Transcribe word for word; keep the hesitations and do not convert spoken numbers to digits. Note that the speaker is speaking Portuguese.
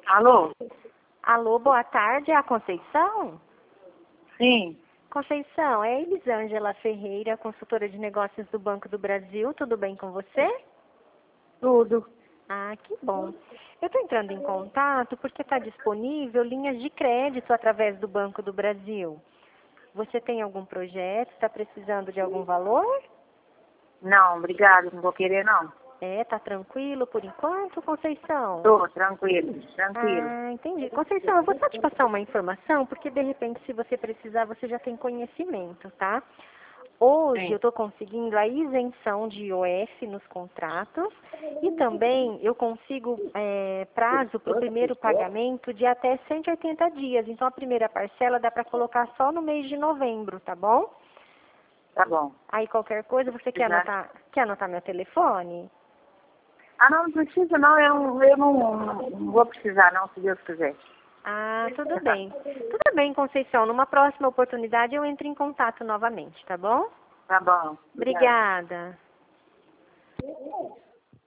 Alô? Alô, boa tarde, é a Conceição? Sim, Conceição, é a Elisângela Ferreira, consultora de negócios do Banco do Brasil. Tudo bem com você? tudo. Ah, que bom. Eu estou entrando em contato porque está disponível linhas de crédito através do Banco do Brasil. Você tem algum projeto? Está precisando de algum valor? Não, obrigado, não vou querer não. É, tá tranquilo por enquanto, Conceição? Tô, tranquilo, tranquilo. Ah, entendi. Conceição, eu vou só te passar uma informação, porque de repente, se você precisar, você já tem conhecimento, tá? Hoje Sim. eu estou conseguindo a isenção de I O F nos contratos e também eu consigo é, prazo para o primeiro pagamento de até cento e oitenta dias. Então a primeira parcela dá para colocar só no mês de novembro, tá bom? Tá bom. Aí qualquer coisa, você quer Exato. anotar, quer anotar meu telefone? Ah, não, não precisa não, eu, eu não, não vou precisar não, se Deus quiser. Ah, tudo bem. Tudo bem, Conceição. Numa próxima oportunidade eu entro em contato novamente, tá bom? Tá bom. Obrigada. Obrigada.